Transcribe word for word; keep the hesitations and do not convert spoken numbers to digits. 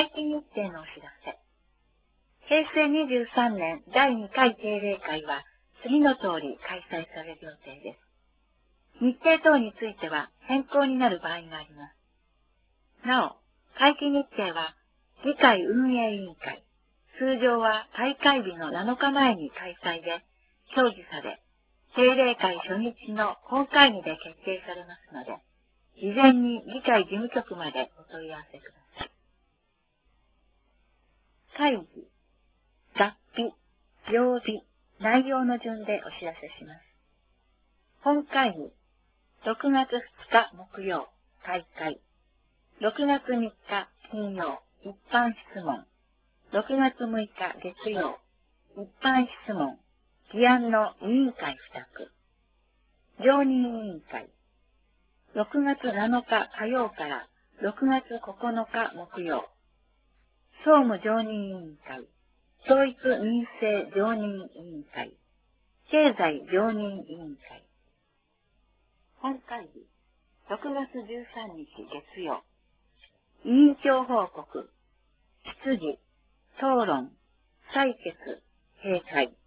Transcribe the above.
会期日程のお知らせ。へいせいにじゅうさんねんだいにかい定例会は次の通り開催される予定です。日程等については変更になる場合があります。なお、会期日程は議会運営委員会、通常は大会日のなのかまえに開催で協議され、定例会初日の本会議で決定されますので、事前に議会事務局までお問い合わせください。会議、月日、曜日、内容の順でお知らせします。本会議、ろくがつふつか木曜、開会。ろくがつみっか金曜、一般質問。ろくがつむいか月曜、一般質問。議案の委員会付託。常任委員会。ろくがつなのか火曜からろくがつここのか木曜。総務常任委員会。教育民生常任委員会。経済常任委員会。本会議、ろくがつじゅうさんにち月曜。委員長報告。質疑、討論、採決、閉会。